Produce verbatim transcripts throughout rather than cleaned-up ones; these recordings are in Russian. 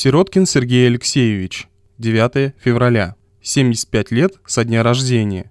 Сироткин Сергей Алексеевич. девятое февраля. семьдесят пять лет со дня рождения.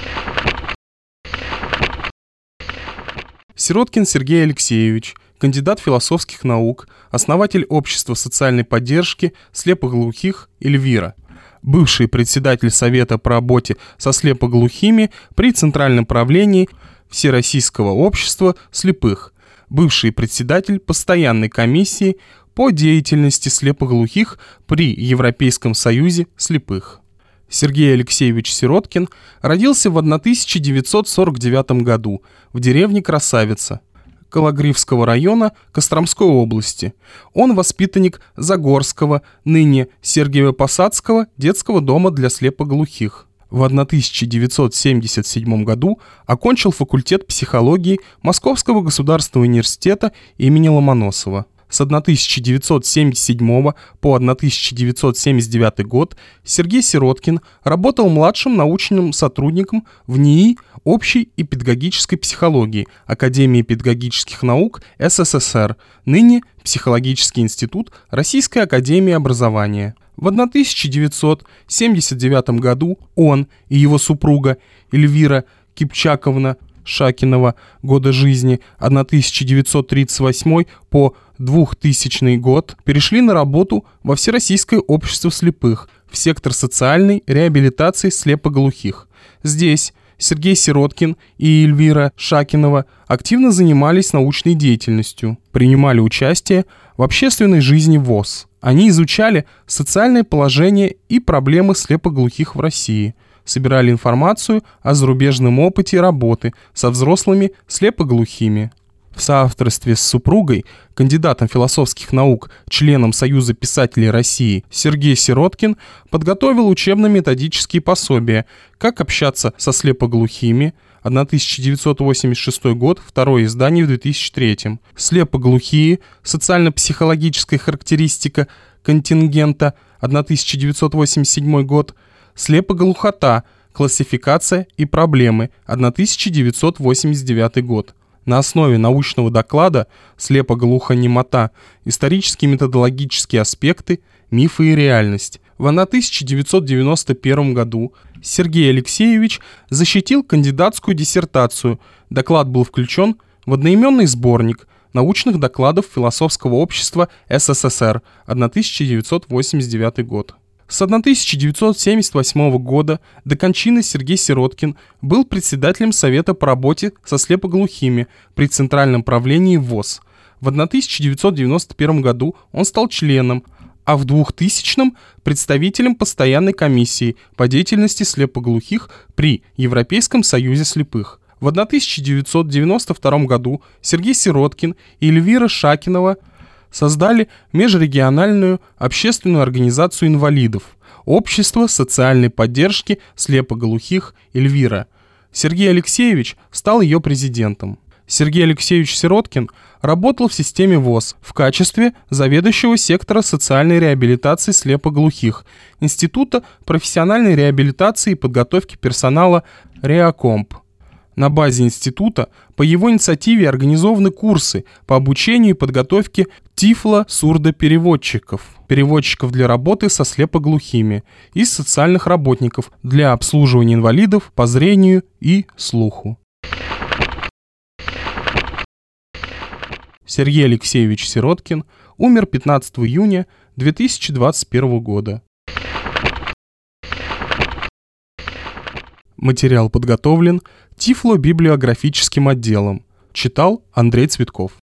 Сироткин Сергей Алексеевич, кандидат философских наук, основатель общества социальной поддержки слепоглухих «Эльвира», бывший председатель Совета по работе со слепоглухими при Центральном правлении Всероссийского общества слепых, бывший председатель постоянной комиссии по деятельности слепоглухих при Европейском союзе слепых. Сергей Алексеевич Сироткин родился в тысяча девятьсот сорок девятом году в деревне Красавица Кологривского района Костромской области. Он воспитанник Загорского, ныне Сергиево-Посадского детского дома для слепоглухих. В тысяча девятьсот семьдесят седьмом году окончил факультет психологии Московского государственного университета имени Ломоносова. С тысяча девятьсот семьдесят седьмого по тысяча девятьсот семьдесят девятый год Сергей Сироткин работал младшим научным сотрудником в НИИ общей и педагогической психологии Академии педагогических наук СССР, ныне Психологический институт Российской академии образования. В тысяча девятьсот семьдесят девятом году он и его супруга Эльвира Кипчаковна Шакинова, годы жизни тысяча девятьсот тридцать восьмой по двухтысячный год, перешли на работу во Всероссийское общество слепых в сектор социальной реабилитации слепоглухих. Здесь Сергей Сироткин и Эльвира Шакинова активно занимались научной деятельностью, принимали участие в общественной жизни ВОС. Они изучали социальное положение и проблемы слепоглухих в России, собирали информацию о зарубежном опыте работы со взрослыми слепоглухими. В соавторстве с супругой, кандидатом философских наук, членом Союза писателей России, Сергей Сироткин подготовил учебно-методические пособия «Как общаться со слепоглухими» тысяча девятьсот восемьдесят шестой год, второе издание в две тысячи третьем, «Слепоглухие. Социально-психологическая характеристика контингента» тысяча девятьсот восемьдесят седьмой год, «Слепоглухота. Классификация и проблемы» тысяча девятьсот восемьдесят девятый год. На основе научного доклада «Слепоглухонемота. Исторические и методологические аспекты, мифы и реальность» в тысяча девятьсот девяносто первом году Сергей Алексеевич защитил кандидатскую диссертацию. Доклад был включен в одноименный сборник научных докладов Философского общества СССР тысяча девятьсот восемьдесят девятый год. С тысяча девятьсот семьдесят восьмого года до кончины Сергей Сироткин был председателем Совета по работе со слепоглухими при Центральном правлении ВОС. В тысяча девятьсот девяносто первом году он стал членом, а в двухтысячном – представителем постоянной комиссии по деятельности слепоглухих при Европейском союзе слепых. В тысяча девятьсот девяносто втором году Сергей Сироткин и Эльвира Шакинова создали межрегиональную общественную организацию инвалидов «Общество социальной поддержки слепоглухих Эльвира». Сергей Алексеевич стал ее президентом. Сергей Алексеевич Сироткин работал в системе ВОС в качестве заведующего сектора социальной реабилитации слепоглухих Института профессиональной реабилитации и подготовки персонала «Реакомп». На базе института по его инициативе организованы курсы по обучению и подготовке тифло-сурдопереводчиков, переводчиков для работы со слепоглухими и социальных работников для обслуживания инвалидов по зрению и слуху. Сергей Алексеевич Сироткин умер пятнадцатого июня две тысячи двадцать первого года. Материал подготовлен Тифло-библиографическим отделом. Читал Андрей Цветков.